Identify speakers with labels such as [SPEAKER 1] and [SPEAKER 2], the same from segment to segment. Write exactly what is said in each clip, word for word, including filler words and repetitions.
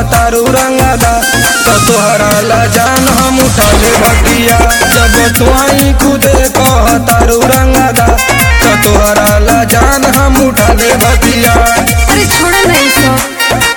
[SPEAKER 1] तारू रंगदा तो तोहरा ला जान हम उठा ले भटिया। जब तुआई खुदे कह तारू रंगदा तो तोहरा ला जान हम उठा ले भटिया।
[SPEAKER 2] अरे छोड़ा नहीं सब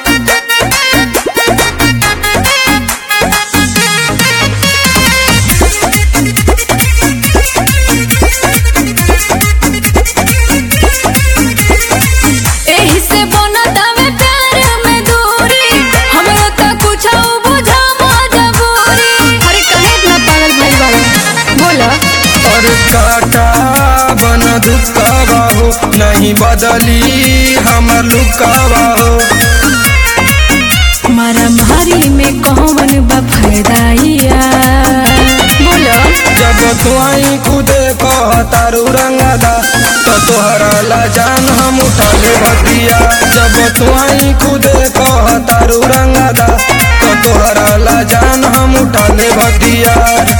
[SPEAKER 1] बन दुकावा हो नहीं बदली हमर लुकावा हो।
[SPEAKER 2] मारा मारी में कौन बफदाइया बोलो।
[SPEAKER 1] जब तुआई खुदे कह तारू रंगदा तो तोहरा ला जान हम उठा ले भटिया। जब तुआई खुदे कह तारू रंगदा तो तोहरा ला जान हम उठा ले भटिया।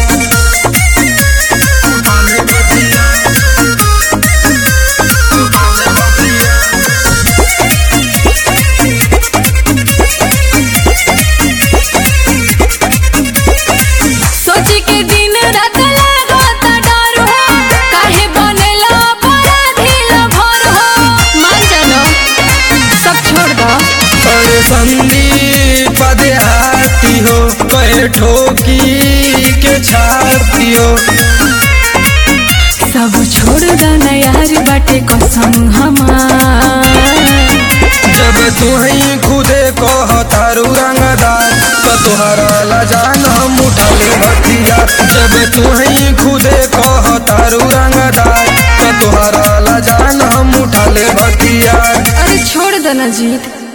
[SPEAKER 1] संदीप देहाती हो कहे ठोकी के छाती हो।
[SPEAKER 2] सब छोड़ देना यार बाटे कसम हमार।
[SPEAKER 1] जब तुही खुदे कह तारू रंगदा तो तोहरा ला जान हम उठा ले भटिया। जब तुही खुदे कह तारू रंगदा तो तोहरा ला जान हम उठा ले भटिया।
[SPEAKER 2] अरे छोड़ देना जीत।